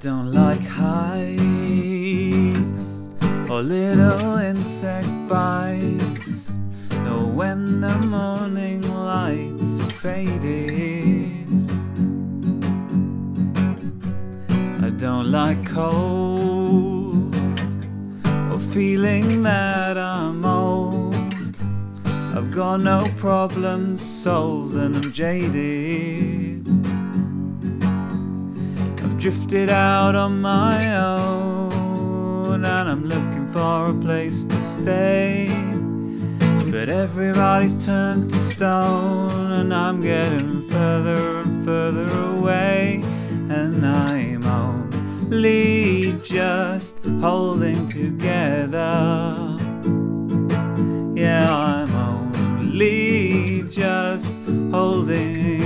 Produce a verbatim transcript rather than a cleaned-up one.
don't like heights or little insect bites. No, when the morning lights are faded. I don't like cold or feeling that I'm old. I've got no problems solved and I'm jaded. I've drifted out on my own and I'm looking for a place to stay. But everybody's turned to stone and I'm getting further and further away. And I'm only just holding together. Yeah, I'm only just holding